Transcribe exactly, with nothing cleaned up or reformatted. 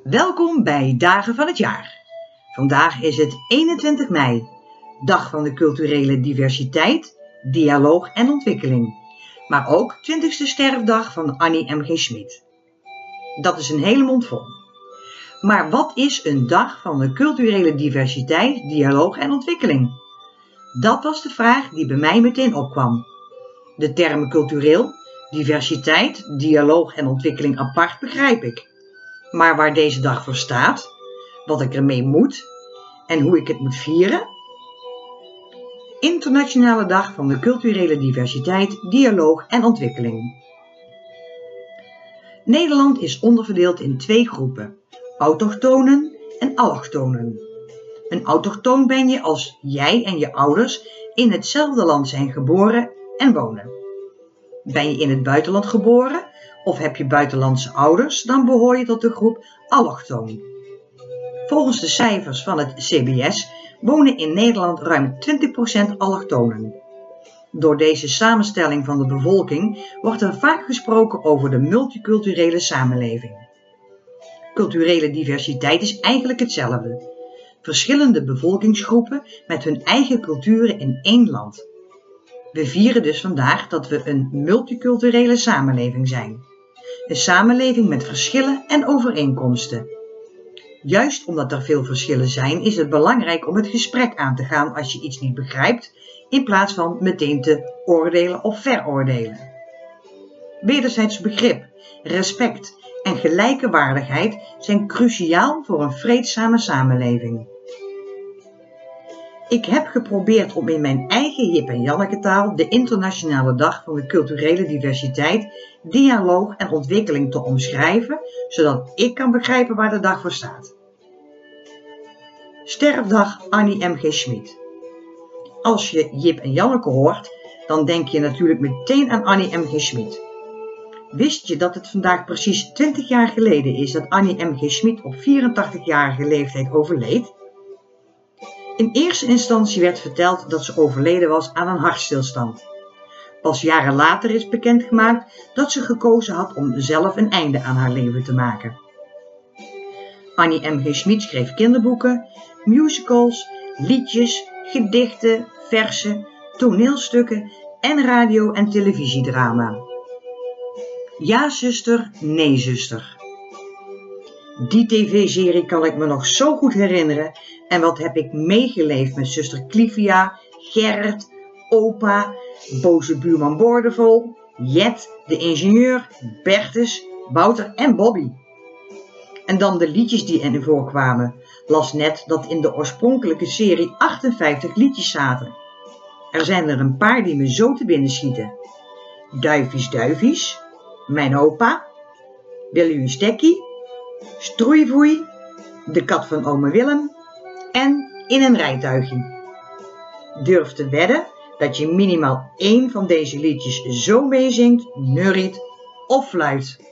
Welkom bij Dagen van het Jaar. Vandaag is het eenentwintig mei, dag van de culturele diversiteit, dialoog en ontwikkeling. Maar ook twintigste sterfdag van Annie M G Schmid. Dat is een hele mond vol. Maar wat is een dag van de culturele diversiteit, dialoog en ontwikkeling? Dat was de vraag die bij mij meteen opkwam. De termen cultureel, diversiteit, dialoog en ontwikkeling apart begrijp ik. Maar waar deze dag voor staat, wat ik ermee moet en hoe ik het moet vieren? Internationale Dag van de Culturele Diversiteit, Dialoog en Ontwikkeling. Nederland is onderverdeeld in twee groepen, autochtonen en allochtonen. Een autochtoon ben je als jij en je ouders in hetzelfde land zijn geboren en wonen. Ben je in het buitenland geboren of heb je buitenlandse ouders, dan behoor je tot de groep allochtoon. Volgens de cijfers van het C B S wonen in Nederland ruim twintig procent allochtonen. Door deze samenstelling van de bevolking wordt er vaak gesproken over de multiculturele samenleving. Culturele diversiteit is eigenlijk hetzelfde. Verschillende bevolkingsgroepen met hun eigen culturen in één land. We vieren dus vandaag dat we een multiculturele samenleving zijn. Een samenleving met verschillen en overeenkomsten. Juist omdat er veel verschillen zijn, is het belangrijk om het gesprek aan te gaan als je iets niet begrijpt, in plaats van meteen te oordelen of veroordelen. Wederzijds begrip, respect en gelijke waardigheid zijn cruciaal voor een vreedzame samenleving. Ik heb geprobeerd om in mijn eigen Jip en Janneke taal de Internationale Dag van de Culturele Diversiteit, Dialoog en Ontwikkeling te omschrijven, zodat ik kan begrijpen waar de dag voor staat. Sterfdag Annie M G Schmid. Als je Jip en Janneke hoort, dan denk je natuurlijk meteen aan Annie M G Schmid. Wist je dat het vandaag precies twintig jaar geleden is dat Annie M G Schmid op vierentachtigjarige leeftijd overleed? In eerste instantie werd verteld dat ze overleden was aan een hartstilstand. Pas jaren later is bekendgemaakt dat ze gekozen had om zelf een einde aan haar leven te maken. Annie M G Schmid schreef kinderboeken, musicals, liedjes, gedichten, verzen, toneelstukken en radio- en televisiedrama. Ja zuster, nee zuster. Die tv-serie kan ik me nog zo goed herinneren en wat heb ik meegeleefd met zuster Clivia, Gerrit, opa, boze buurman Boordevol, Jet, de ingenieur, Bertus, Wouter en Bobby. En dan de liedjes die erin voorkwamen. Las net dat in de oorspronkelijke serie achtenvijftig liedjes zaten. Er zijn er een paar die me zo te binnen schieten. Duifies Duifies, Mijn opa, Wil u een stekkie, Stroeivoei, De kat van ome Willem en In een rijtuigje. Durf te wedden dat je minimaal één van deze liedjes zo meezingt, neuriet of fluit.